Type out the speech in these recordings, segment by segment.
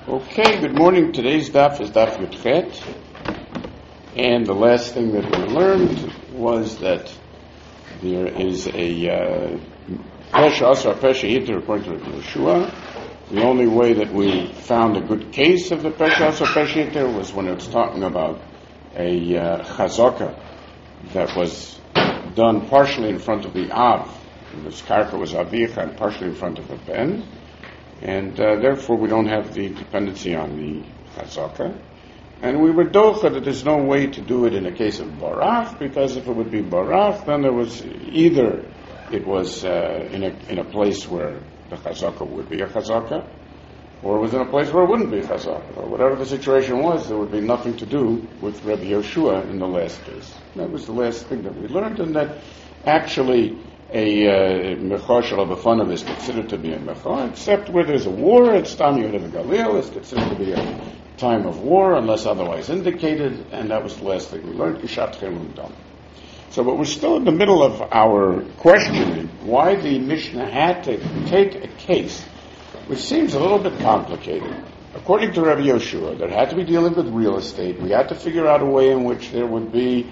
Okay, good morning. Today's daf is daf Yudchet, and the last thing that we learned was that there is a Pesha Asar, Pesha Hitter according to Yeshua. The only way that we found a good case of the Pesha Asar, Pesha Hitter was when it was talking about a chazaka that was done partially in front of the Av. The karka was Avicha and partially in front of the Ben. And therefore we don't have the dependency on the chazaka. And we were docha that there's no way to do it in a case of barach, because if it would be barach, then there was either it was in a place where the chazaka would be a chazaka, or it was in a place where it wouldn't be a chazaka. Or whatever the situation was, there would be nothing to do with Rabbi Yoshua in the last case. That was the last thing that we learned, and that actually a mecha shel b'fanav is considered to be a mecha, except where there's a war. It's Tam Yehuda Galil. It's considered to be a time of war unless otherwise indicated, and that was the last thing we learned. Kishat Cherem Dam. But we're still in the middle of our questioning why the Mishnah had to take a case which seems a little bit complicated. According to Rabbi Yoshua, there had to be dealing with real estate. We had to figure out a way in which there would be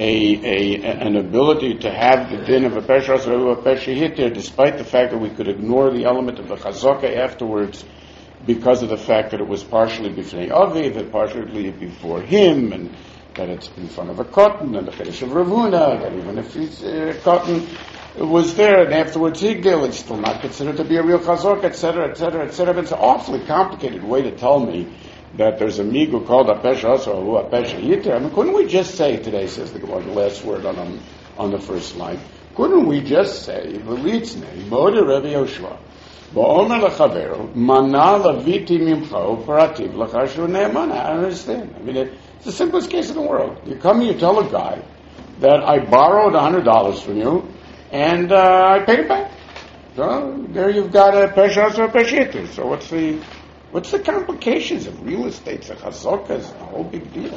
an ability to have the din of a pesha asar or a pesha hitter, despite the fact that we could ignore the element of the chazaka afterwards, because of the fact that it was partially befnei aviv, and partially before him, and that it's in front of a cotton, and the chedesh of Ravuna, that even if he's cotton was there, and afterwards higdil, it's still not considered to be a real chazaka, etc., etc., etc. It's an awfully complicated way to tell me that there's a migu called a pesha asar or a pesha hitter. I mean, couldn't we just say today, says the Gemara, the last word on the first line, couldn't we just say, v'litzne, moda Rabbi Yoshua, ba'omer l'chavero, mana laviti mimcho, parativ l'chashu ne'emana. I don't understand. I mean, it's the simplest case in the world. You come and you tell a guy that I borrowed $100 from you, and I paid it back. So there you've got a pesha asar or a pesha hitter. So what's the complications of real estate? The chazaka is a whole big deal.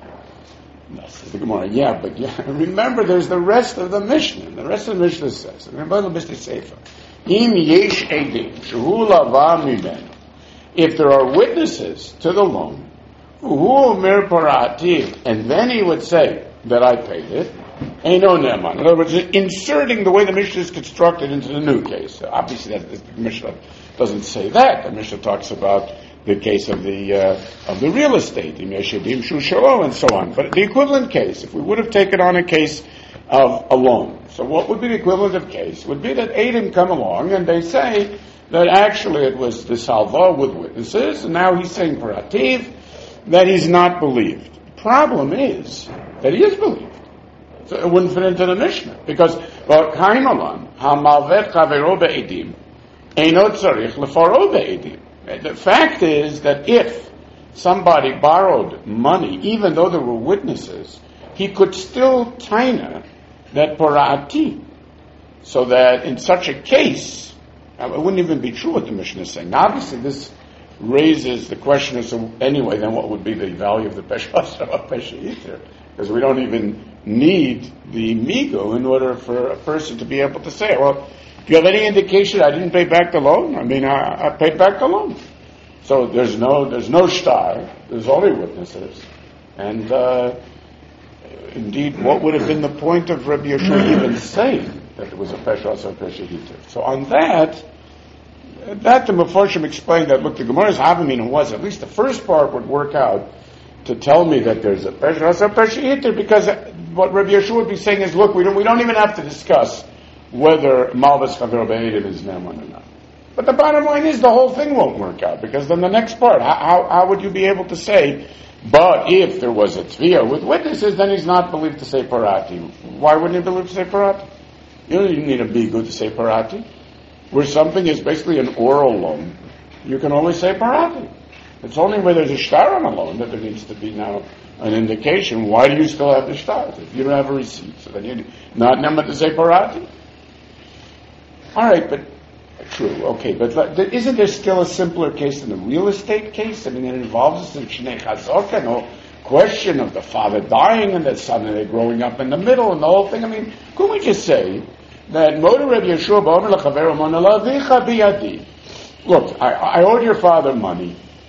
No, says the Gemara. Yeah, but remember, there's the rest of the Mishnah. The rest of the Mishnah says, remember the Mishnah Sefer, Im yesh edim shehu lava mimenu. If there are witnesses to the loan, uhu omer parativ, and then he would say that I paid it, eino neman. In other words, inserting the way the Mishnah is constructed into the new case. Obviously, the Mishnah doesn't say that. The Mishnah talks about the case of the real estate, and so on. But the equivalent case, if we would have taken on a case of a loan, so what would be the equivalent of case? Would be that Adam come along and they say that actually it was the salva with witnesses, and now he's saying parativ, that he's not believed. The problem is that he is believed. So it wouldn't fit into the Mishnah, because kaimalan hamalvet chavero be'edim. The fact is that if somebody borrowed money, even though there were witnesses, he could still taina that parati. So that in such a case, it wouldn't even be true what the Mishnah is saying. Now, obviously, this raises the question of, so anyway, then what would be the value of the pesha asar or pesha hitter? Because we don't even need the migo in order for a person to be able to say, well, do you have any indication I didn't pay back the loan? I mean, I paid back the loan. So there's no shtar. There's only witnesses. And indeed, what would have been the point of Rabbi Yoshua even saying that it was a pesha asar pesha hitter? So on that the Mefarshim explained that, look, the Gemara's Havamina was, at least the first part would work out to tell me that there's a pesha asar pesha hitter, because what Rabbi Yoshua would be saying is, look, we don't even have to discuss whether Malvas Chaver Be'edim is Neman or not. But the bottom line is the whole thing won't work out, because then the next part, how would you be able to say, but if there was a tviyah with witnesses, then he's not believed to say parati. Why wouldn't he believe to say parati? You don't even need a bigu to say parati. Where something is basically an oral loan, you can only say parati. It's only where there's a shtar on a loan that there needs to be now an indication. Why do you still have the shtar? If you don't have a receipt, so then you're not neman to say parati. All right, but true, okay, but isn't there still a simpler case than the real estate case? I mean, it involves the shnei chazaka, no question of the father dying and the son growing up in the middle and the whole thing. I mean, couldn't we just say that Moda Rabbi Yeshua ba'omer l'chavero mona lavicha biyadi? Look, I owed your father money,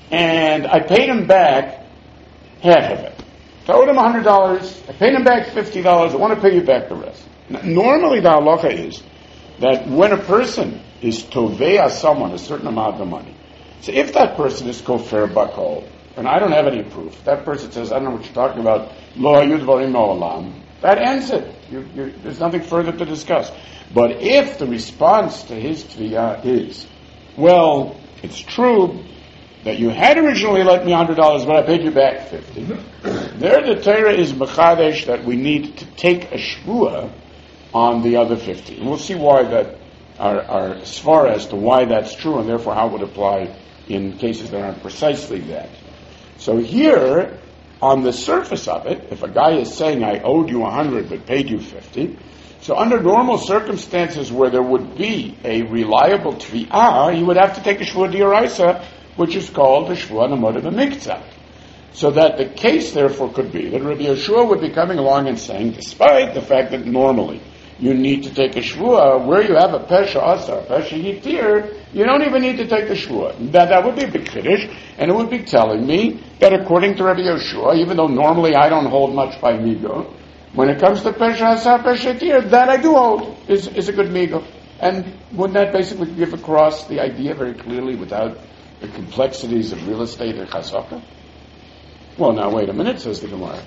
and I paid him back half of it. So I owed him $100, I paid him back $50, I want to pay you back the rest. Normally the halacha is that when a person is tovea someone a certain amount of money, so if that person is kofer bakol, and I don't have any proof, that person says, I don't know what you're talking about, lo hayu dvarim ma'olam, that ends it. There's nothing further to discuss. But if the response to his tviyah is, well, it's true that you had originally lent me $100, but I paid you back $50, there the Torah is mechadesh that we need to take a shvuah on the other 50. And we'll see why that, as far as to why that's true, and therefore how it would apply in cases that aren't precisely that. So here, on the surface of it, if a guy is saying, I owed you 100 but paid you 50, so under normal circumstances where there would be a reliable tviyah, he would have to take a shvuah d'oraisa, which is called a shvuah namoda b'miktzah. So that the case, therefore, could be that Rabbi Yeshua would be coming along and saying, despite the fact that normally you need to take a shvuah, where you have a pesha asar, pesha yitir, you don't even need to take the shvuah. That would be a big kiddush, and it would be telling me that according to Rabbi Yeshua, even though normally I don't hold much by migo, when it comes to pesha asar, pesha yitir, that I do hold is a good migo. And wouldn't that basically give across the idea very clearly without the complexities of real estate or chasaka? Well, now wait a minute, says the Gemara.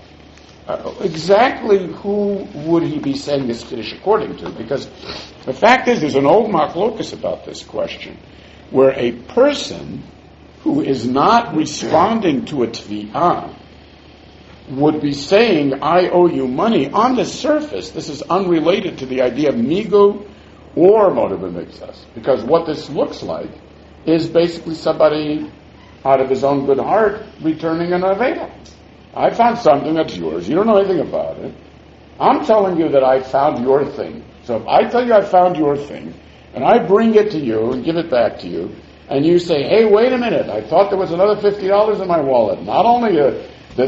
Exactly who would he be saying this kiddush according to? Because the fact is, there's an old machlokus about this question, where a person who is not responding to a tviyah would be saying, I owe you money. On the surface, this is unrelated to the idea of migu or moda b'miktzas, because what this looks like is basically somebody out of his own good heart returning an aveda. I found something that's yours. You don't know anything about it. I'm telling you that I found your thing. So if I tell you I found your thing, and I bring it to you and give it back to you, and you say, hey, wait a minute, I thought there was another $50 in my wallet. Not only the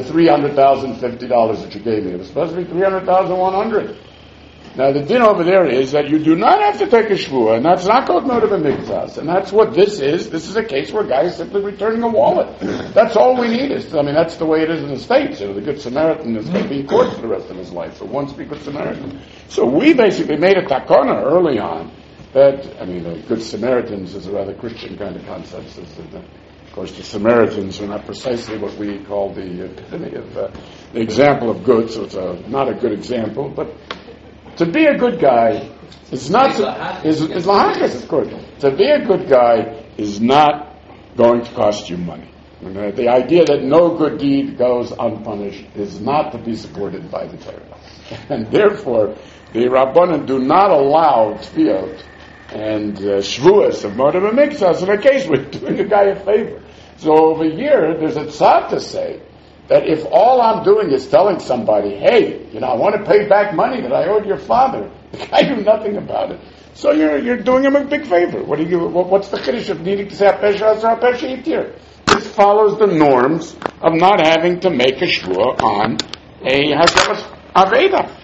$300,050 that you gave me, it was supposed to be $300,100. Now the din over there is that you do not have to take a shvuah, and that's not called moda b'miktzas, and that's what this is. This is a case where a guy is simply returning a wallet. That's all we need is, that's the way it is in the States. The Good Samaritan is going to be in court for the rest of his life, so once be Good Samaritan. So we basically made a takana early on that, the Good Samaritans is a rather Christian kind of concept. Of course, the Samaritans are not precisely what we call the epitome of the example of good, so it's not a good example, but to be a good guy is not is lahachas, of course. To be a good guy is not going to cost you money. The idea that no good deed goes unpunished is not to be supported by the Torah, and therefore the Rabbanan do not allow tefillot and shvuas of moda b'miktzas in a case where doing a guy a favor. So over here, there's a tzad to say that if all I'm doing is telling somebody, hey, I want to pay back money that I owed your father, the guy knew nothing about it. So you're doing him a big favor. What's the chiddush of needing to say pesha asar pesha yitir? This follows the norms of not having to make a shvuah on a hakemas aveda.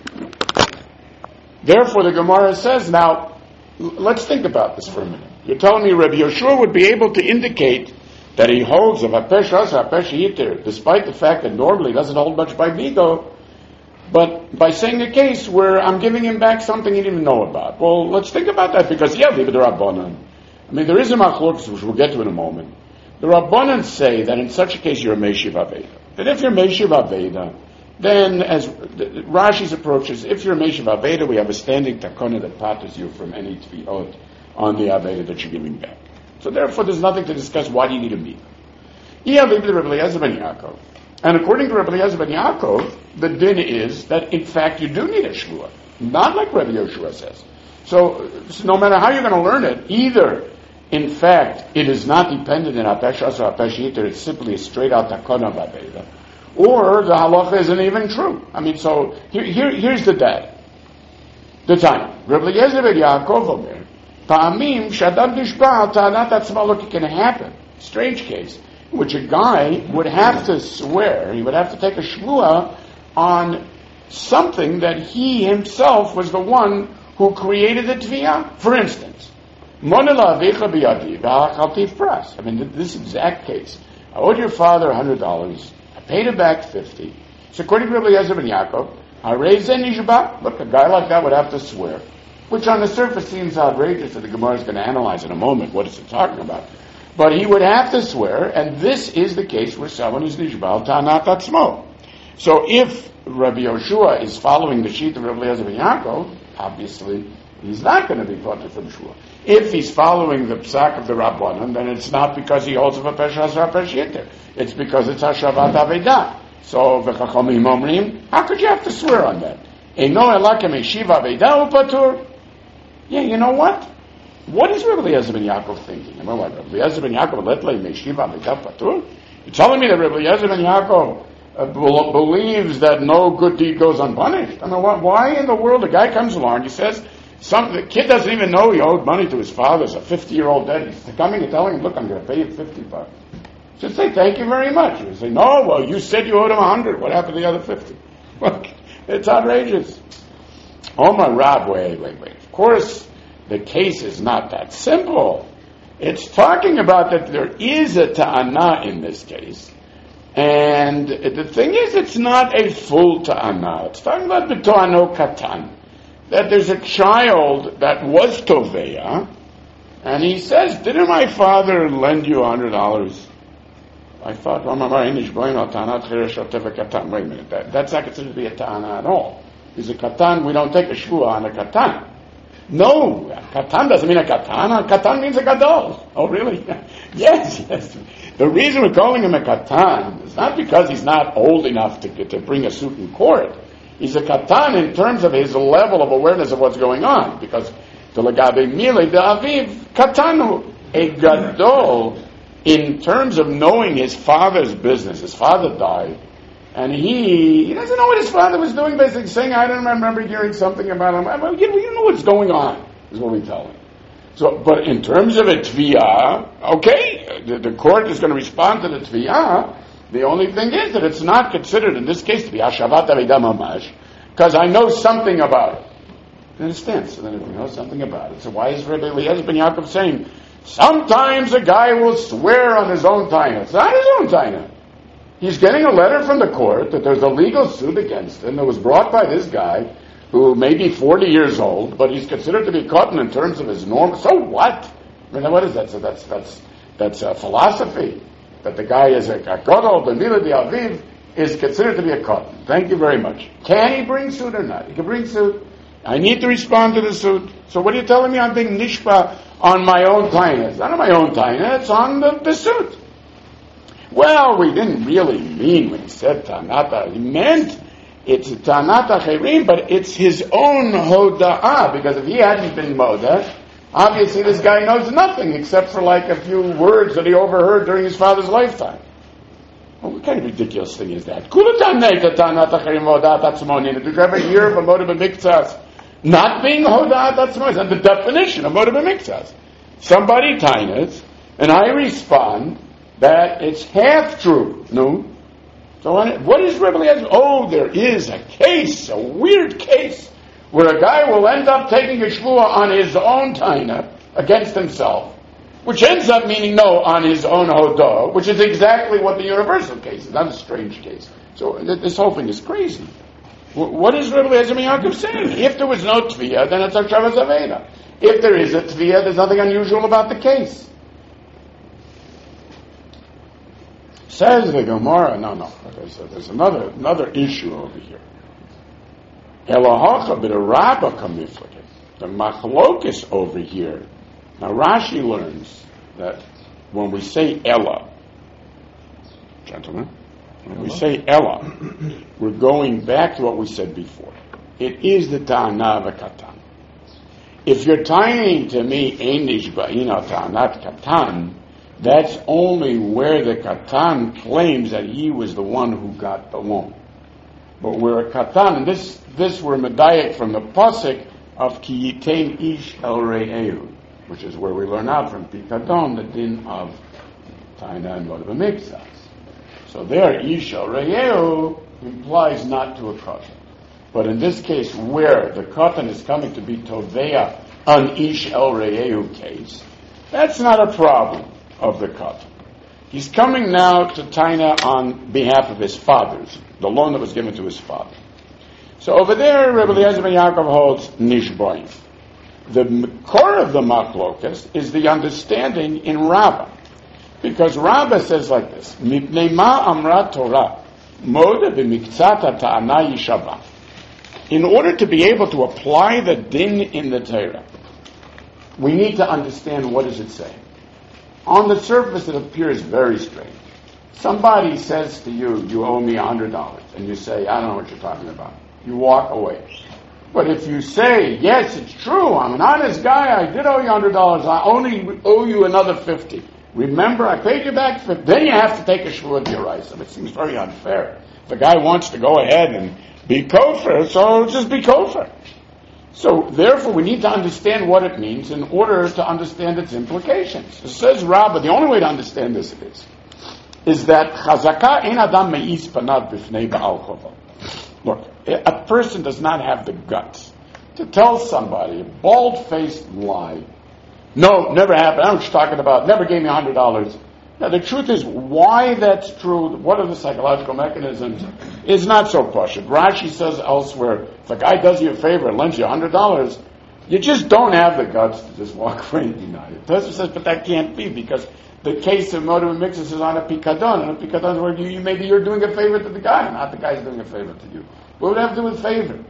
Therefore, the Gemara says, now, let's think about this for a minute. You're telling me Rabbi Yeshua would be able to indicate that he holds of pesha asar pesha yitir, despite the fact that normally he doesn't hold much by migo, but by saying a case where I'm giving him back something he didn't even know about. Well, let's think about that, because leave it to Rabbanan. There is a machlokes, which we'll get to in a moment. The Rabbanan say that in such a case you're a Meishiv Aveda. That if you're Meishiv Aveda, then as Rashi's approach is, if you're a Meishiv Aveda, we have a standing takona that patters you from any tvi'ot on the Aveda that you're giving back. So therefore, there's nothing to discuss. Why do you need a migo? And according to Rabbi Eliezer ben Yaakov, the din is that in fact you do need a shvuah, not like Rabbi Yoshua says. So no matter how you're going to learn it, either in fact it is not dependent in apesha asar apesha yitir, it's simply a straight out takona b'aveda, or the halacha isn't even true. So here's the data. The time. Rabbi Eliezer ben Yaakov omer. Ta'amim shadam dishba ta'anat atzma. Look, it can happen. Strange case, in which a guy would have to swear, he would have to take a shvuah on something that he himself was the one who created the tviyah. For instance, monela avicha biyadi v'hachaltif pras. This exact case. I owed your father $100. I paid him back 50. So according to Rabbi Eliezer ben Yaakov, look, a guy like that would have to swear, which on the surface seems outrageous, that the Gemara is going to analyze in a moment what is it talking about. But he would have to swear, and this is the case where someone is nishbal ta'anat atzmo. So if Rabbi Yoshua is following the sheet of Rabbi Eliezer ben Yaakov, obviously he's not going to be potter from shua. If he's following the psak of the Rabbanan, then it's not because he holds of a peshas or a peshiter. It's because it's hashavat avedah. So v'chachamim omrim, how could you have to swear on that? Eino elakem eshiva avedah upatur. Yeah, you know what? What is Rabbi Eliezer ben Yaakov thinking? You know what? Rabbi Eliezer ben Yaakov letlei meshiva avedah patur. You're telling me that Rabbi Eliezer ben Yaakov believes that no good deed goes unpunished? I mean, why in the world a guy comes along, he says, the kid doesn't even know he owed money to his father, he's a 50-year-old dead, he's coming and telling him, look, I'm going to pay you $50. Just say, thank you very much. You say, no, well, you said you owed him 100. What happened to the other 50? Look, it's outrageous. Omar Rab, wait. Of course, the case is not that simple. It's talking about that there is a ta'ana in this case. And the thing is, it's not a full ta'ana. It's talking about the to'ano katan. That there's a child that was toveya, and he says, didn't my father lend you $100? I thought, wait a minute, that's not considered to be a ta'ana at all. He's a katan, we don't take a shvua on a katan. No, katan doesn't mean a katan. A katan means a gadol. Oh, really? Yes. The reason we're calling him a katan is not because he's not old enough to bring a suit in court. He's a katan in terms of his level of awareness of what's going on. Because the legabe mile de aviv katanu, a gadol, in terms of knowing his father's business. His father died, and he doesn't know what his father was doing. Basically, saying, "I don't remember hearing something about him." Well, you know what's going on, is what we tell him. So, but in terms of a tviyah, okay, the court is going to respond to the tviyah. The only thing is that it's not considered in this case to be hashavat avedah mamash, because I know something about it. You understand? So then if we know something about it, so why is Rabbi Eliezer ben Yaakov saying sometimes a guy will swear on his own taina? It's not his own taina. He's getting a letter from the court that there's a legal suit against him that was brought by this guy who may be 40 years old, but he's considered to be cotton in terms of his norm. So what? I mean, what is that? So that's a philosophy. That the guy is a gadol, the mila de aviv, is considered to be a cotton. Thank you very much. Can he bring suit or not? He can bring suit. I need to respond to the suit. So what are you telling me? I'm being nishpa on my own taina. It's not on my own taina, it's on the suit. Well, we didn't really mean when he said tanata. He meant it's tanata cherim, but it's his own hoda'ah, because if he hadn't been moda, obviously this guy knows nothing except for like a few words that he overheard during his father's lifetime. Well, what kind of ridiculous thing is that? Did you ever hear of a moda b'miktzas not being hoda'at atzmo? It's not the definition of moda b'miktzas. Somebody tainas, and I respond that it's half true. No? So what is Rebbe Eliezer? Oh, there is a case, a weird case, where a guy will end up taking a shvua on his own taina against himself, which ends up meaning no on his own hodah, which is exactly what the universal case is, not a strange case. So this whole thing is crazy. What is Rebbe Eliezer ben Yaakov saying? If there was no tviyah, then it's a Shavas Aveda. If there is a tviyah, there's nothing unusual about the case. Says the Gemara, no. Okay, so there's another issue over here. Elahacha b'derabba kamifleke. The machlokes over here. Now Rashi learns that when we say Ella, gentlemen, when we say Ella, we're going back to what we said before. It is the ta'ana v'katan. If you're tying to me einish ba'ina ta'anat katan, that's only where the katan claims that he was the one who got the loan. But where a katan, and this we're medayek from the pasuk of ki yitain ish el re'ehu, which is where we learn out from Pikadon the din of taina and moda b'miktzas. So there, ish el re'ehu implies not to a katan. But in this case, where the katan is coming to be toveya an ish el re'ehu case, that's not a problem of the katan. He's coming now to Taina on behalf of his father's, the loan that was given to his father. So over there, Rebbe Eliezer ben Yaakov holds nishboim. The core of the machlokas is the understanding in Rabbah. Because Rabbah says like this, Mipnei ma amra Torah, moda b'miktzat ta'ana yishabah. In order to be able to apply the din in the Torah, we need to understand what does it say. On the surface, it appears very strange. Somebody says to you, you owe me $100, and you say, I don't know what you're talking about. You walk away. But if you say, yes, it's true, I'm an honest guy, I did owe you $100, I only owe you another $50. Remember, I paid you back $50. Then you have to take a shvua d'oraisa. It seems very unfair. If a guy wants to go ahead and be kofar, so just be kofar. So, therefore, we need to understand what it means in order to understand its implications. It says Rabbah, the only way to understand this is that chazaka ein adam me'is panav b'fnei ba'al chova. Look, a person does not have the guts to tell somebody a bald-faced lie. No, never happened. I don't know what you're talking about. Never gave me $100. Now, the truth is, why that's true, what are the psychological mechanisms, is not so pashut. Rashi says elsewhere, if a guy does you a favor and lends you $100, you just don't have the guts to just walk away and deny it. Tosfos says, but that can't be, because the case of motive and mixes is on a pikadon, and a pikadon is where maybe you're doing a favor to the guy, not the guy's doing a favor to you. What would it have to do with favor?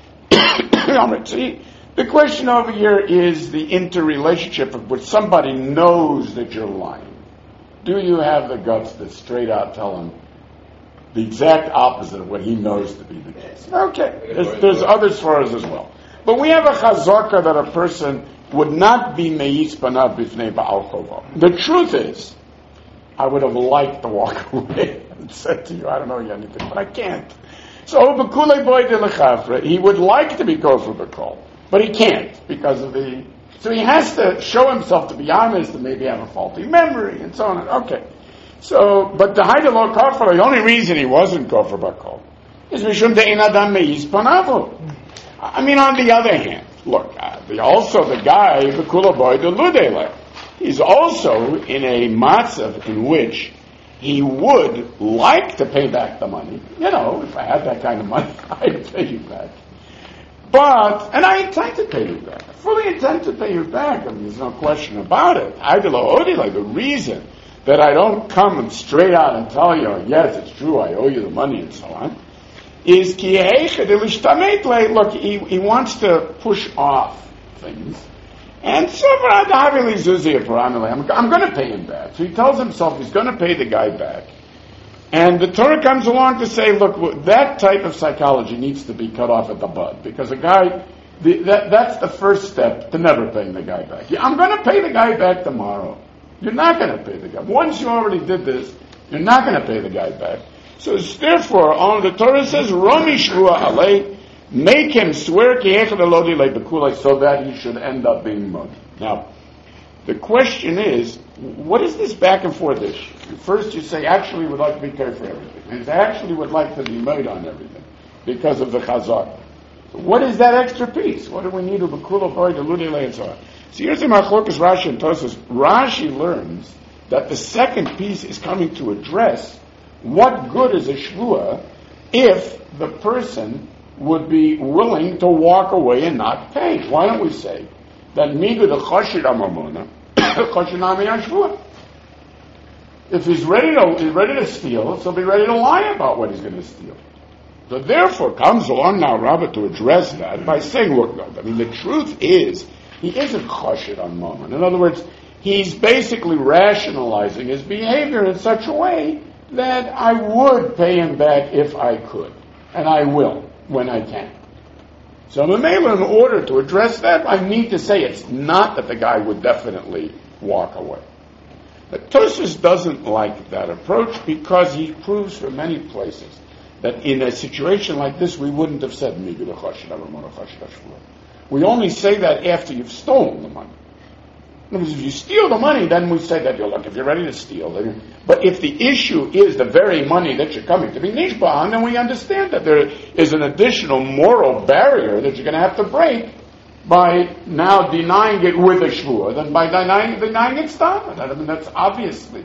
See, the question over here is the interrelationship of which somebody knows that you're lying. Do you have the guts to straight out tell him the exact opposite of what he knows to be the case? Okay, there's other svaras as well. But we have a chazaka that a person would not be me'is panav b'fnei ba'al chova. The truth is, I would have liked to walk away and said to you, I don't know you anything, but I can't. So, b'kulei boy de l'chafra, he would like to be kofar b'kol, but he can't because of the... So he has to show himself to be honest and maybe have a faulty memory and so on. Okay. So, but the Haidelo Kafar, the only reason he wasn't Kofar Bakol is Mishum De'in Adam Me'is Panavu. I mean, on the other hand, look, also the guy, the Kula Boy, the Ludele, he's also in a matzav in which he would like to pay back the money. You know, if I had that kind of money, I'd pay you back. But, and I intend to pay you back. I fully intend to pay you back. I mean, there's no question about it. The reason that I don't come and straight out and tell you, yes, it's true, I owe you the money and so on, is look, he wants to push off things. And so I'm going to pay him back. So he tells himself he's going to pay the guy back. And the Torah comes along to say, look, that type of psychology needs to be cut off at the bud. Because a guy, that's the first step to never paying the guy back. I'm going to pay the guy back tomorrow. You're not going to pay the guy. Once you already did this, you're not going to pay the guy back. So therefore, the Torah says, Romi Shvua Alei, make him swear so that he should end up being mud. Now, the question is, what is this back and forth issue? First you say, actually would like to be careful for everything. And actually would like to be made on everything because of the chazak. So what is that extra piece? What do we need of a kula boy to ludile and so on? So here's the machlokas Rashi and Tosfos. Rashi learns that the second piece is coming to address what good is a shvua if the person would be willing to walk away and not pay. Why don't we say that midu the chashid amamona chashinami ashvua? If he's ready to steal, so be ready to lie about what he's going to steal. So therefore comes along now Rabbah to address that by saying, look, no, I mean the truth is he isn't chashid on moment. In other words, he's basically rationalizing his behavior in such a way that I would pay him back if I could, and I will when I can. So Mamela, in order to address that, I need to say it's not that the guy would definitely walk away. But Tosfos doesn't like that approach because he proves from many places that in a situation like this we wouldn't have said we only say that after you've stolen the money. In other words, if you steal the money, then we say that, look, if you're ready to steal. But if the issue is the very money that you're coming to be nishba'an, then we understand that there is an additional moral barrier that you're going to have to break by now denying it with a shvua than by denying it stop. I mean, that's obviously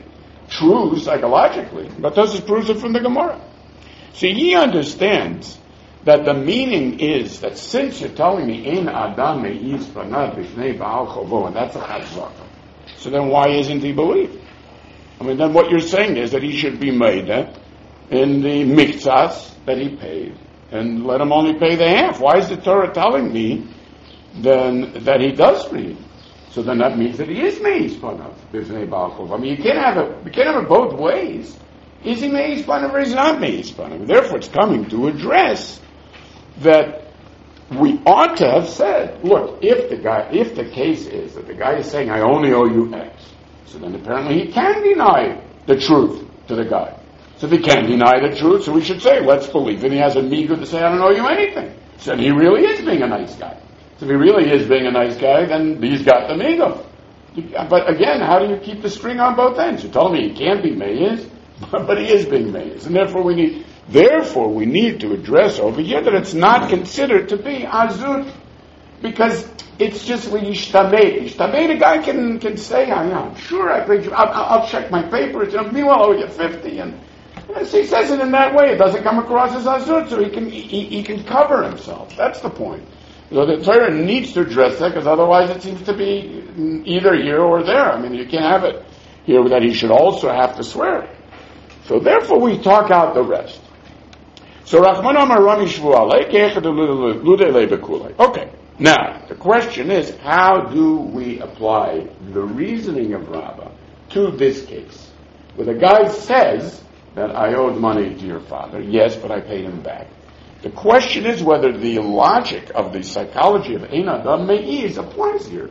true psychologically, but Tosfos proves it from the Gemara. See, he understands that the meaning is that since you're telling me in Adam me'is panav b'fnei Baal Chovo, and that's a chazaka, so then why isn't he believed? I mean, then what you're saying is that he should be made in the miktzas that he paid, and let him only pay the half. Why is the Torah telling me then that he does read? So then that means that he is me'is panav b'fnei Baal Chovo. I mean, you can't have it both ways. Is he me'is panav or is he not me'is panav? Therefore, it's coming to address that we ought to have said, look, if the case is that the guy is saying, I only owe you X, so then apparently he can deny the truth to the guy. So if he can deny the truth, so we should say, let's believe it. He has a migo to say, I don't owe you anything. So he really is being a nice guy. So if he really is being a nice guy, then he's got the migo. But again, how do you keep the string on both ends? You told me he can't be meiz, but he is being meiz. And therefore we need to address over here that it's not considered to be azut, because it's just when yishtamei. Yishtamei, the guy can say, I'm sure I paid you, I'll check my papers, meanwhile I owe you 50, and he says it in that way. It doesn't come across as azut, so he can cover himself. That's the point. So the Torah needs to address that, because otherwise it seems to be either here or there. I mean, you can't have it here that he should also have to swear. So therefore we talk out the rest. So Rachman Amar Rami Shvualei Ludei Bekulei. Okay. Now the question is, how do we apply the reasoning of Rabbah to this case, where the guy says that I owed money to your father, yes, but I paid him back. The question is whether the logic of the psychology of Ein Adam Me'is applies here.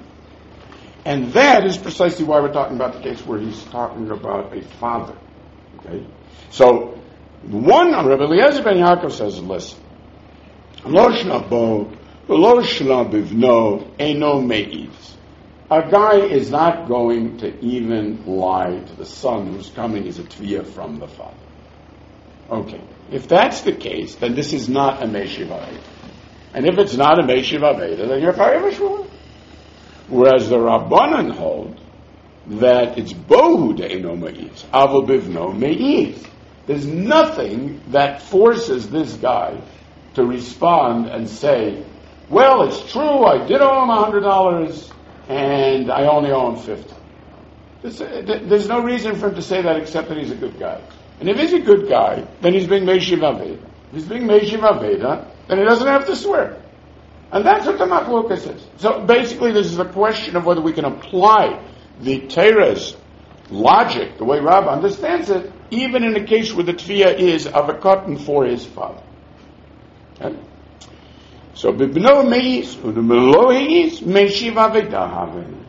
And that is precisely why we're talking about the case where he's talking about a father. Okay? So, one, Rabbi Eliezer ben Yaakov says, listen, Lo shnabo, lo shlabivno, eno me'is. A guy is not going to even lie to the son who's coming as a tviyah from the father. Okay. If that's the case, then this is not a Meishiv Aveda. And if it's not a Meishiv Aveda, then you're Chayav Shvuah. Whereas the Rabbanan hold that it's Bohu De'eno Me'is, Avo Bivno Me'is. There's nothing that forces this guy to respond and say, well, it's true, I did owe him $100, and I only owe him $50. There's no reason for him to say that except that he's a good guy. And if he's a good guy, then he's being Meishiv Aveda. If he's being Meishiv Aveda, then he doesn't have to swear. And that's what the Machlokas is. So basically this is a question of whether we can apply the Torah's logic, the way Rabbah understands it, even in a case where the Tviyah is of a cotton for his father. Okay? So, Bibno Meis, Udumelo Heis, Meishiv Aveda Haven.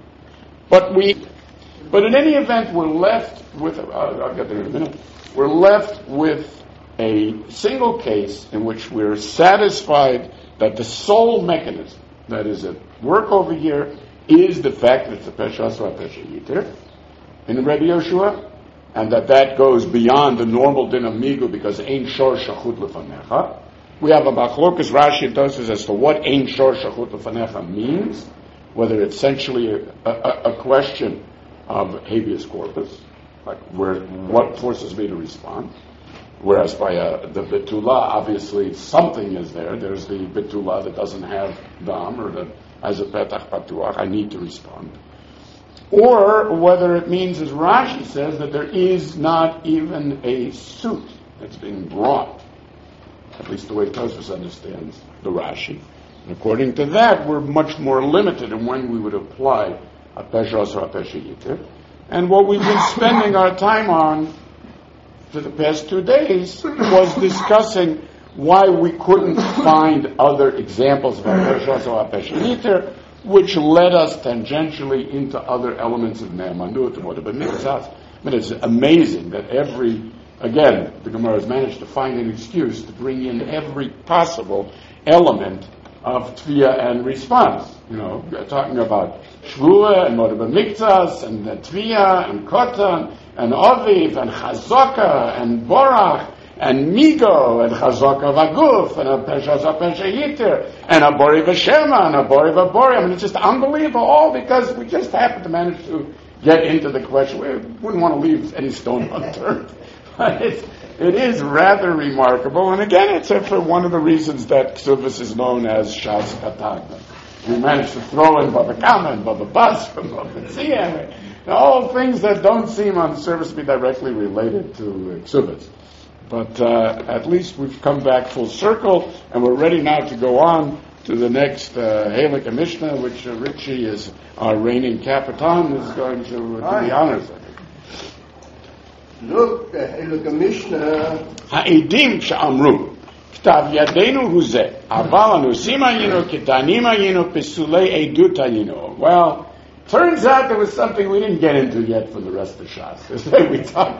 But in any event, we're left with, I'll get there in a minute, we're left with a single case in which we're satisfied that the sole mechanism that is at work over here is the fact that it's a Pesha or a Pesha Yiter in Rabbi Yoshua, and that goes beyond the normal din of Migu because Ein Shor Shachut Lefanecha. We have a Machlokas Rashi and Tosfos as to what Ein Shor Shachut Lefanecha means, whether it's essentially a question of habeas corpus, like what forces me to respond. Whereas by the Betula, obviously something is there. There's the Betula that doesn't have Dam, or that as a Petach Patuach, I need to respond. Or whether it means, as Rashi says, that there is not even a suit that's being brought. At least the way Tosfos understands the Rashi. And according to that, we're much more limited in when we would apply a Peshos or a Pesha Yiter. And what we've been spending our time on for the past 2 days was discussing why we couldn't find other examples of a Peshos or a Pesha Yiter, which led us tangentially into other elements of Ne'emanut and what have been mitzvahs. I mean, it's amazing that again, the Gemara has managed to find an excuse to bring in every possible element of Tviyah and response. You know, talking about Shvuah and Moed B'Miktzas and Tviyah and Kotan and Aviv and Chazaka and Borach and Migo and Chazaka Vaguf and a Pesha Yiter and a Bori V'Shema and a Bori V'Bori. I mean, it's just unbelievable, all because we just happened to manage to get into the question. We wouldn't want to leave any stone unturned. But it is rather remarkable, and again, it's for one of the reasons that Ksubas is known as Shas Katan. We managed to throw in Baba Kama and Baba Bas from Baba Tzia, all things that don't seem on the surface to be directly related to Ksubas. But at least we've come back full circle, and we're ready now to go on to the next Halakha Mishnah, which Richie, is our reigning Capitan, is going to do the honors of. Look, Halakha Mishnah. Ha'edim she'amru, k'tav yadeinu hu zeh, aval anusim hayinu, ketanim hayinu, pesulei edut hayinu. Well, turns out there was something we didn't get into yet for the rest of Shas.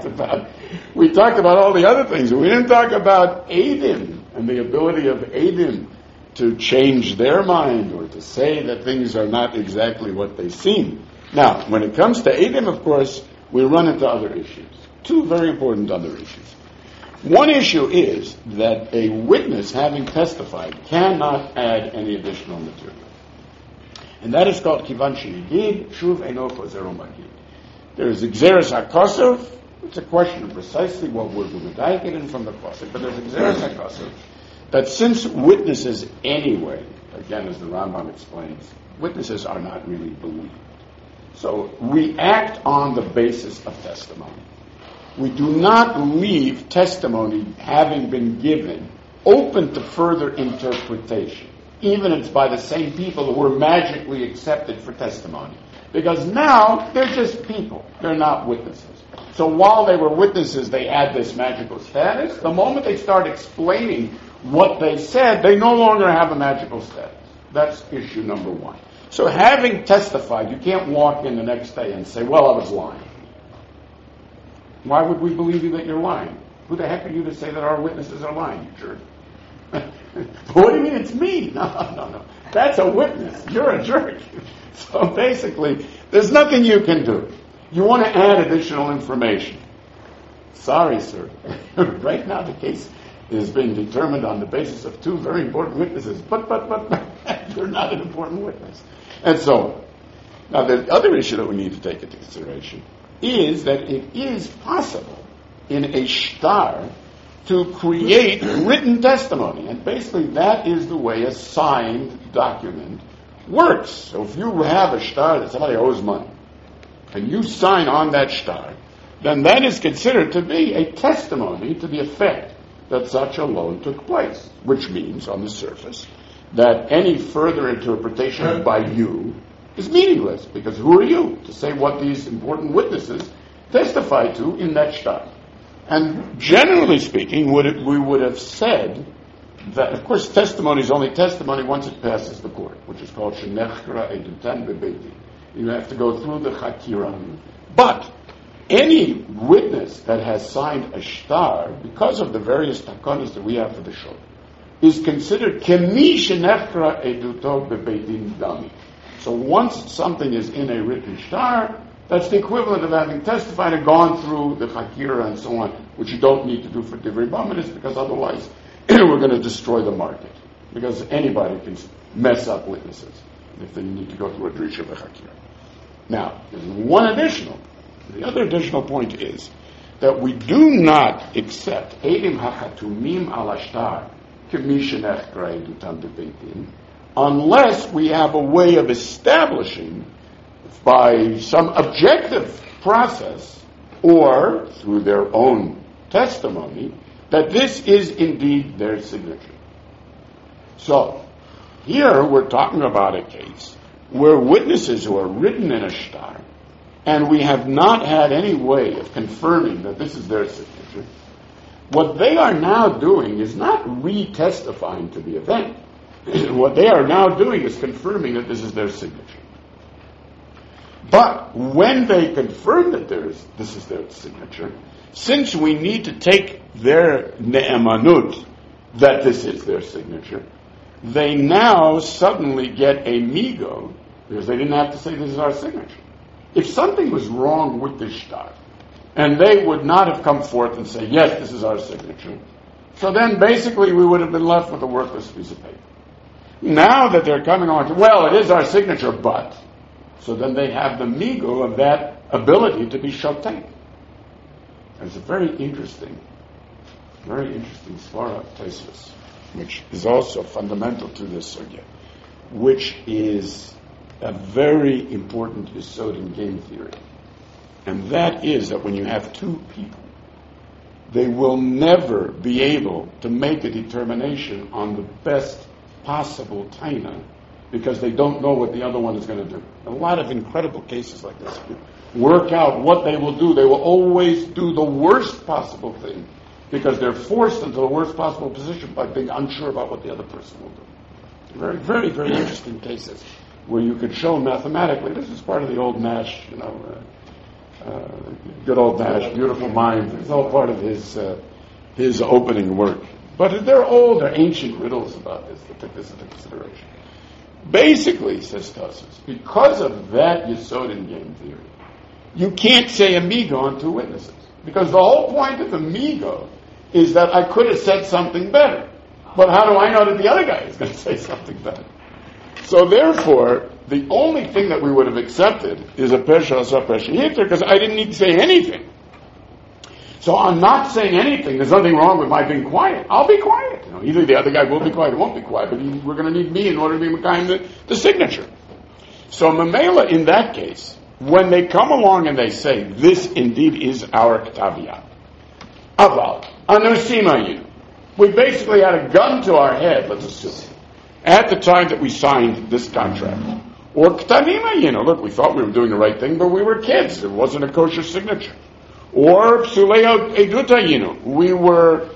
We talked about all the other things. We didn't talk about Eidim and the ability of Eidim to change their mind or to say that things are not exactly what they seem. Now, when it comes to Eidim, of course, we run into other issues. Two very important other issues. One issue is that a witness, having testified, cannot add any additional material. And that is called Kivan Sheyigid, Shuv Eino Chozer Magid. There is Gzeres HaKosov. It's a question of precisely what word we would take it in from the Kosov, but there's Gzeres HaKosov that since witnesses anyway, again as the Rambam explains, witnesses are not really believed. So we act on the basis of testimony. We do not leave testimony having been given open to further interpretation, even if it's by the same people who were magically accepted for testimony. Because now they're just people. They're not witnesses. So while they were witnesses, they had this magical status. The moment they start explaining what they said, they no longer have a magical status. That's issue number one. So having testified, you can't walk in the next day and say, well, I was lying. Why would we believe you that you're lying? Who the heck are you to say that our witnesses are lying, you jerk? What do you mean it's me? No. That's a witness. You're a jerk. So basically, there's nothing you can do. You want to add additional information. Sorry, sir. Right now the case is being determined on the basis of two very important witnesses. But, you're not an important witness. And so, now the other issue that we need to take into consideration is that it is possible in a shtar to create written testimony. And basically that is the way a signed document works. So if you have a shtar that somebody owes money, and you sign on that shtar, then that is considered to be a testimony to the effect that such a loan took place, which means, on the surface, that any further interpretation by you is meaningless, because who are you to say what these important witnesses testify to in that shtar? And generally speaking, we would have said that, of course, testimony is only testimony once it passes the court, which is called Shenechra Edutan Bebeti. You have to go through the Chakira. But any witness that has signed a shtar, because of the various takonas that we have for the shul, is considered Kemi Shenechra Eduto Bebeitin Dami. So once something is in a written shtar, that's the equivalent of having testified and gone through the Chakira and so on, which you don't need to do for Divrei Baminis, because otherwise we're going to destroy the market. Because anybody can mess up witnesses if they need to go through a Drisha Chakira. Now, there's one additional. The other additional point is that we do not accept Eidim HaChatumim al Ashtar K'mi Shenechra Edutan Bebeitin unless we have a way of establishing by some objective process or through their own testimony that this is indeed their signature. So, here we're talking about a case where witnesses who are written in a shtar, and we have not had any way of confirming that this is their signature, what they are now doing is not re-testifying to the event. What they are now doing is confirming that this is their signature. But when they confirm that this is their signature, since we need to take their ne'emanut that this is their signature, they now suddenly get a migo, because they didn't have to say this is our signature. If something was wrong with the shtar, and they would not have come forth and say, yes, this is our signature, so then basically we would have been left with a worthless piece of paper. Now that they're coming on to, well, it is our signature, but, so then they have the migo of that ability to be shoten. There's a very interesting svara of Tosfos, which is also fundamental to this sugya, which is a very important yesod in game theory. And that is that when you have two people, they will never be able to make a determination on the best possible taina because they don't know what the other one is going to do. A lot of incredible cases like this. Work out what they will do. They will always do the worst possible thing because they're forced into the worst possible position by being unsure about what the other person will do. Very, very, very interesting cases where you could show mathematically. This is part of the old Nash, good old Nash, beautiful mind. It's all part of his opening work. But they're ancient riddles about this to take this into consideration. Basically, says Tosfos, because of that yesod in game theory, you can't say amigo on two witnesses. Because the whole point of amigo is that I could have said something better. But how do I know that the other guy is going to say something better? So therefore, the only thing that we would have accepted is a pesha asa pesha hitter, because I didn't need to say anything. So I'm not saying anything. There's nothing wrong with my being quiet. I'll be quiet. Either the other guy will be quiet or won't be quiet, but we're going to need me in order to be Mekayim the signature. So Mamela, in that case, when they come along and they say, this indeed is our Ktav Aval, Anusima, we basically had a gun to our head, let's assume, at the time that we signed this contract. Or Ktavima, look, we thought we were doing the right thing, but we were kids. It wasn't a kosher signature. Or Psulei Eduta, we were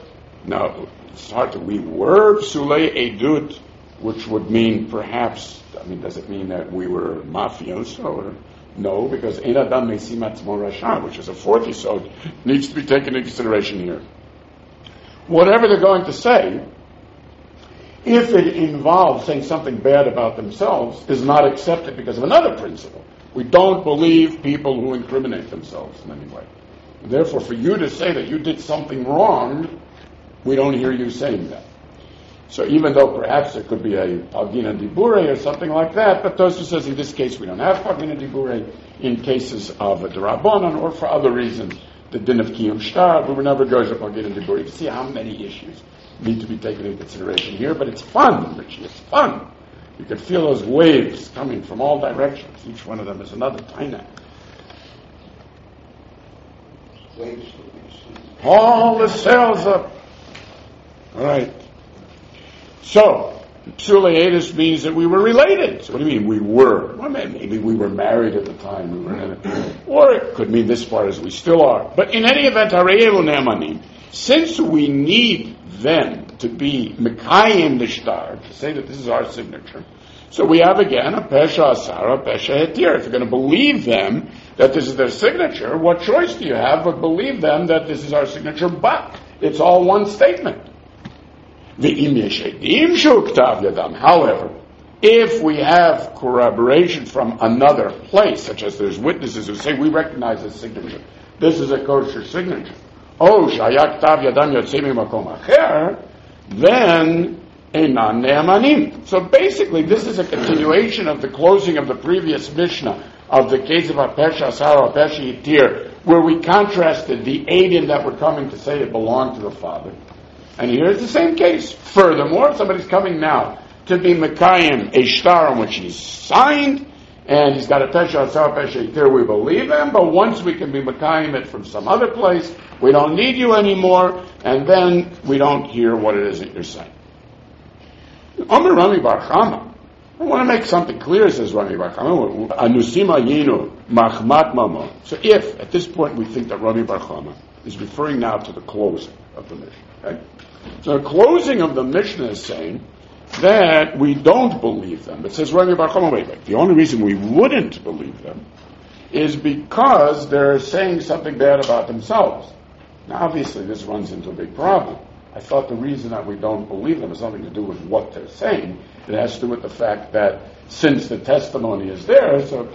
Psulei Edut, which would mean perhaps, does it mean that we were mafios? Or no, because Ein Adam Mesim Atzmo Rasha, which is a fourth yesod, needs to be taken into consideration here. Whatever they're going to say, if it involves saying something bad about themselves, is not accepted because of another principle. We don't believe people who incriminate themselves in any way. Therefore, for you to say that you did something wrong, we don't hear you saying that. So even though perhaps there could be a Pagina Dibure or something like that, but Tosfos says in this case we don't have Pagina Dibure in cases of a Darabonon or for other reasons, the din of Kiyum Shtar, we were never going to Pagina Dibure. You see how many issues need to be taken into consideration here, but it's fun, Richie, it's fun. You can feel those waves coming from all directions. Each one of them is another taina. All the sails up. All right. So, Psulei Edus means that we were related. So what do you mean we were? Well, maybe we were married at the time. Or it could mean this far as we still are. But in any event, since we need them to be Mekayim the Shtar, to say that this is our signature, so we have again a Pesha Asara, Pesha Hetir. If you're going to believe them that this is their signature, what choice do you have but believe them that this is our signature, but it's all one statement? However, if we have corroboration from another place, such as there's witnesses who say we recognize this signature, this is a kosher signature, then Einan Ne'amanim. So basically, this is a continuation of the closing of the previous Mishnah of the case of Apesha Asara, Apesha Yitir, where we contrasted the Aiden that were coming to say it belonged to the father. And here's the same case. Furthermore, if somebody's coming now to be Mekayim, a shtar on which he's signed, and he's got a Pesha Asara, Pesha Yitir, we believe him, but once we can be Mekayim it from some other place, we don't need you anymore, and then we don't hear what it is that you're saying. Omer Rami Bar Chama. I want to make something clear, says Rami Bar Chama. Anusima Yinu Machmat Mamo. So if, at this point, we think that Rami Bar Chama is referring now to the closing of the Mishnah. Okay? So the closing of the Mishnah is saying that we don't believe them. It says Rami Bar Chama, wait. The only reason we wouldn't believe them is because they're saying something bad about themselves. Now, obviously, this runs into a big problem. I thought the reason that we don't believe them has nothing to do with what they're saying. It has to do with the fact that since the testimony is there, so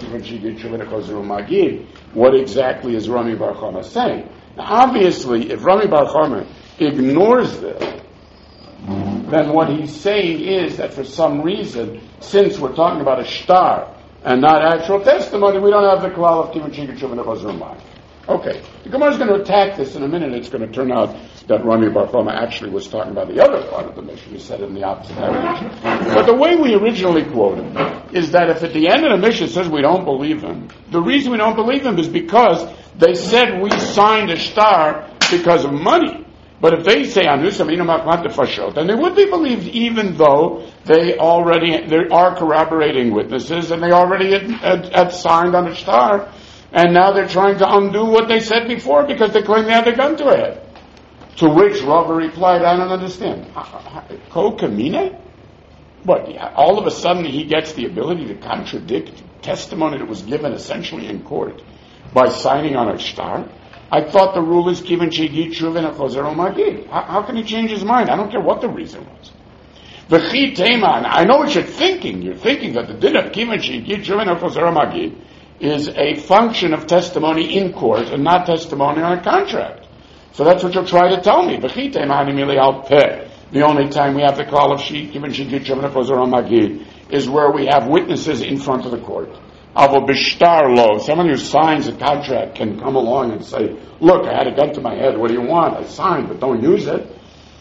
what exactly is Rami Bar Chama saying? Now, obviously, if Rami Bar Chama ignores this, then what he's saying is that for some reason, since we're talking about a shtar, and not actual testimony, we don't have the klal of kivin shigit shuv nechazur ma'ik. Okay, the Gemara is going to attack this in a minute. It's going to turn out that Rami Bar Chama actually was talking about the other part of the mission. He said it in the opposite direction. But the way we originally quoted is that if at the end of the mission it says we don't believe him, the reason we don't believe him is because they said we signed a shtar because of money. But if they say Anusam Inamakmat Fashot, then they would be believed even though there are corroborating witnesses and they already had signed on a shtar. And now they're trying to undo what they said before because they claim they had a gun to their head. To which Rava replied, I don't understand. Ko kamine? What, all of a sudden he gets the ability to contradict testimony that was given essentially in court by signing on a shtar? I thought the rule is kiven shigit shuvin achozer magid. How can he change his mind? I don't care what the reason was. V'chi teman, I know what you're thinking. You're thinking that the din of kiven shigit shuvin achozer magid is a function of testimony in court and not testimony on a contract. So that's what you'll try to tell me. The only time we have the call of given Magid is where we have witnesses in front of the court. Someone who signs a contract can come along and say, look, I had a gun to my head, what do you want? I signed, but don't use it.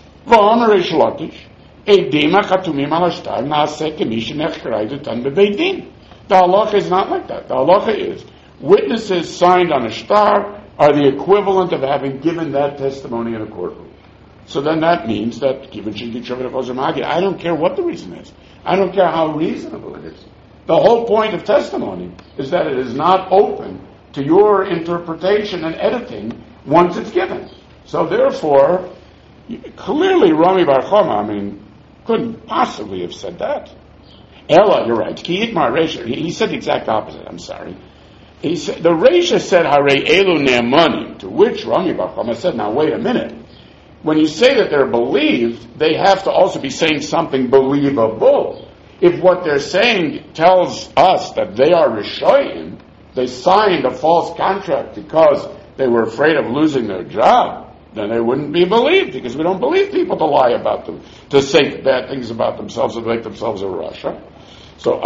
The halacha is not like that. The halacha is witnesses signed on a shtar are the equivalent of having given that testimony in a courtroom. So then that means that I don't care what the reason is. I don't care how reasonable it is. The whole point of testimony is that it is not open to your interpretation and editing once it's given. So therefore, clearly Rami Bar Chama, couldn't possibly have said that. Ella, you're right. He said the exact opposite. I'm sorry. He said the Reisha said Hare Elu Ne'emani, to which Rami Bar Chama said, now wait a minute. When you say that they're believed, they have to also be saying something believable. If what they're saying tells us that they are Rishoyim, they signed a false contract because they were afraid of losing their job, then they wouldn't be believed, because we don't believe people to lie about them, to say bad things about themselves and make themselves a Rasha. So,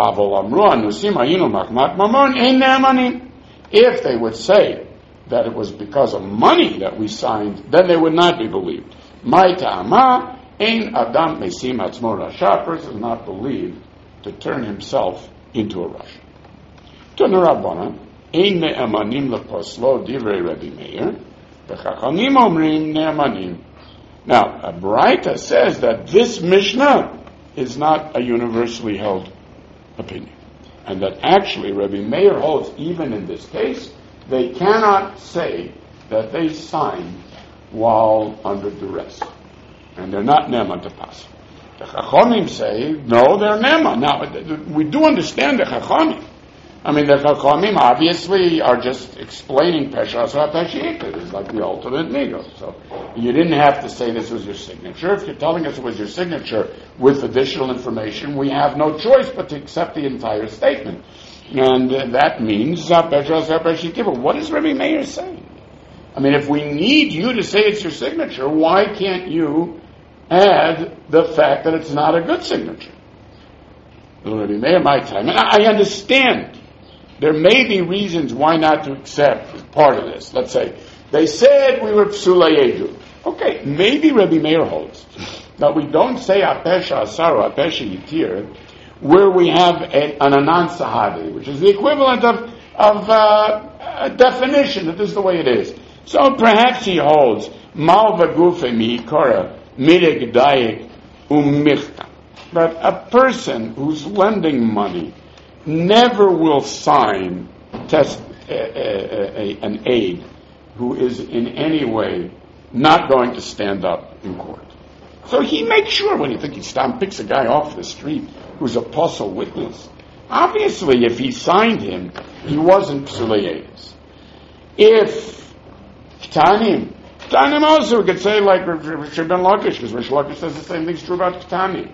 if they would say that it was because of money that we signed, then they would not be believed. A person is not believed to turn himself into a Rasha. Now, a Braita says that this Mishnah is not a universally held opinion, and that actually Rabbi Meir holds, even in this case, they cannot say that they signed while under duress, and they're not Neman to pass. The Chachamim say, no, they're Neman. Now, we do understand the Chachamim. The Chachamim obviously are just explaining Peshas HaPeshit. It's like the ultimate migo. So you didn't have to say this was your signature. If you're telling us it was your signature with additional information, we have no choice but to accept the entire statement. And that means Peshas HaPeshit. But what is Rabbi Meir saying? If we need you to say it's your signature, why can't you add the fact that it's not a good signature? Rabbi Meir, my time. And I understand. There may be reasons why not to accept part of this. Let's say, they said we were psulei edu. Okay, maybe Rabbi Meir holds. Now we don't say apesha asaru, apesha yitir, where we have an anan sahadi, which is the equivalent of a definition that this is the way it is. So perhaps he holds, mal v'gufe mi'ikora, midek dayek u'michta. But a person who's lending money never will sign an aide who is in any way not going to stand up in court. So he makes sure when he picks a guy off the street who's a possible witness. Obviously, if he signed him, he wasn't psulei. If Ktanim also, we could say like Rav Ben Lakish, because Rish Lakish says the same thing's true about Ktanim.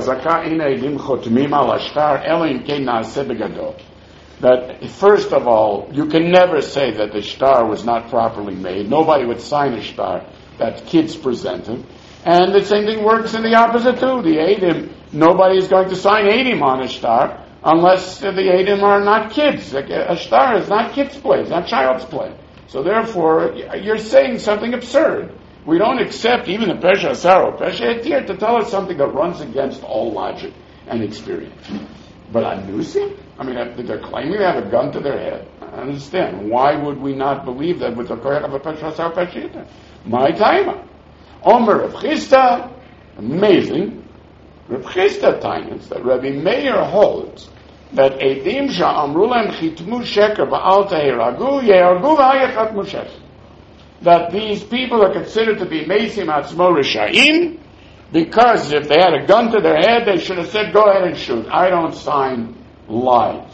That first of all, you can never say that the shtar was not properly made. Nobody would sign a shtar that kids presented. And the same thing works in the opposite too. The Eidim, nobody is going to sign Eidim on a shtar unless the Eidim are not kids. A shtar is not kids' play, it's not child's play. So therefore, you're saying something absurd. We don't accept even the Pesha Asar or Pesha Etir to tell us something that runs against all logic and experience. But Anusim? I mean, they're claiming they have a gun to their head. I understand. Why would we not believe that with the koyach of a Pesha Asar Pesha Etir? My time. Omer Reb Chisda, amazing. Reb Chisda times that Rabbi Meir holds that Eidim Sha'amru Lem Chitmu Sheker Ba'al Tehiragu Ye'argu V'Hayachat Mushesh. That these people are considered to be Meisim Atzmo Risha'im, because if they had a gun to their head, they should have said, go ahead and shoot. I don't sign lies.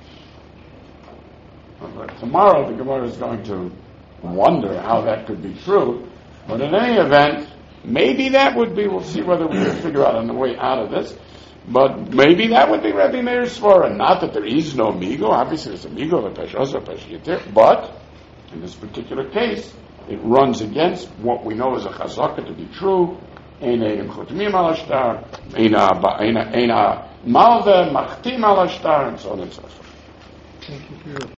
But tomorrow the Gemara is going to wonder how that could be true. But in any event, maybe that would be, we'll see whether we can figure out on the way out of this, but maybe that would be Rabbi Meir's svara. Not that there is no migo, obviously there's a migo, a pesha, a pesha, but in this particular case, it runs against what we know as a chazaka to be true. Eina edim chutmim al hashtar, eina malve machtim al hashtar, and so on and so forth. Thank you for your